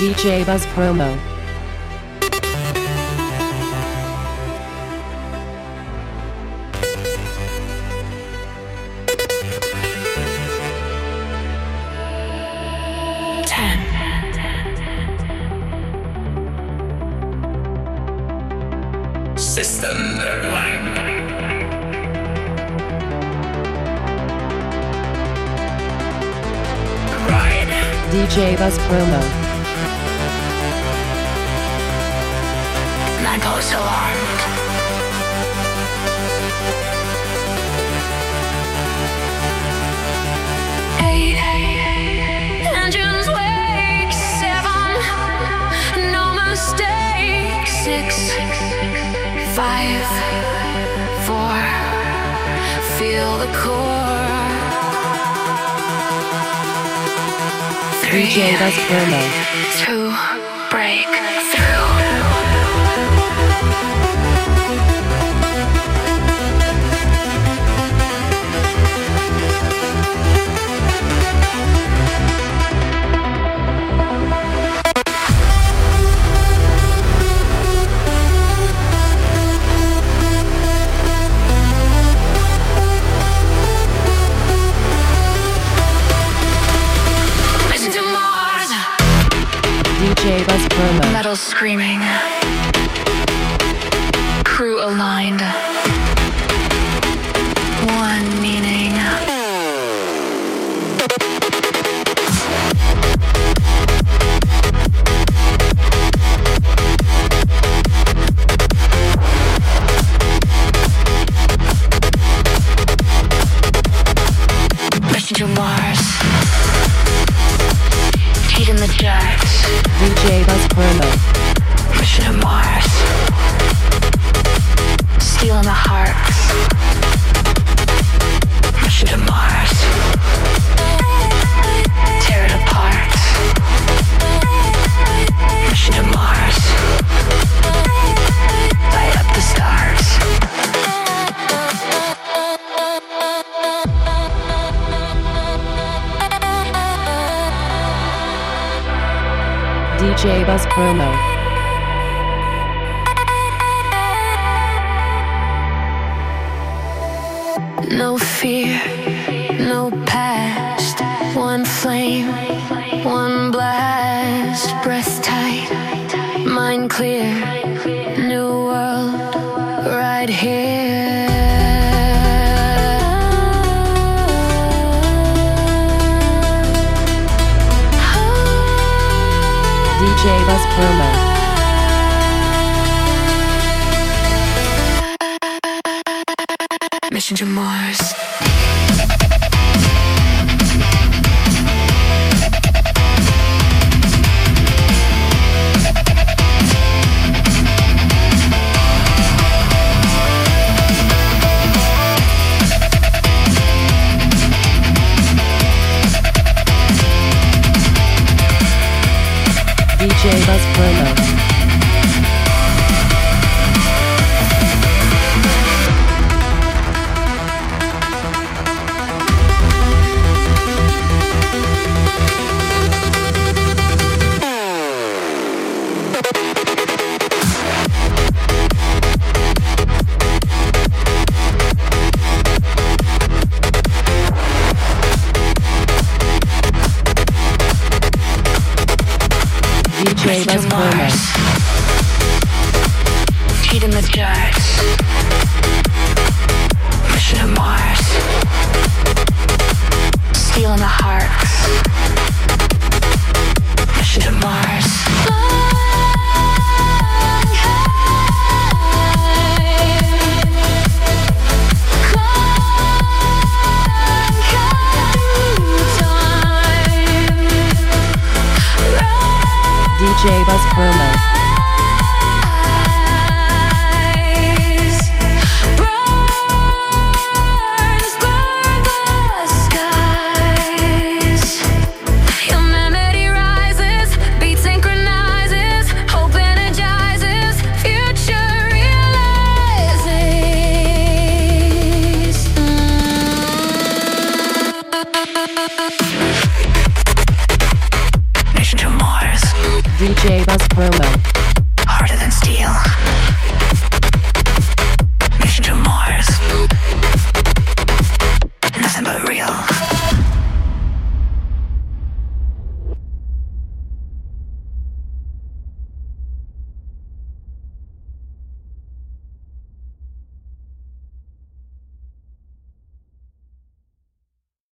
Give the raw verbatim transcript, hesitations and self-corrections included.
D J Buzz Promo. System Line. Ride. D J Buzz Promo. Nine post alarmed. Eight. Engines wake. Seven. No mistake. Six. Five, four, feel the core. Three, D J Buzz Promo. Two, break through. D J Buzz Promo. Metal screaming. Crew aligned. One meaning. Mission to Mars. Heat in the dirt. D J Buzz Promo. Mission to Mars. Steel in the hearts. Mission to Mars. Tear it apart. Mission to Mars. Light up the stars. D J Buzz Promo. No fear, no past. One flame, one blast. Breath tight, mind clear. New world, right here. D J Buzz Promo. Mission to Mars. D J Buzz Promo. D J Buzz Promo. Heat in the dirt. Mission to Mars. Steel in the hearts. Mission to Mars. D J Buzz Promo. D J Buzz Promo.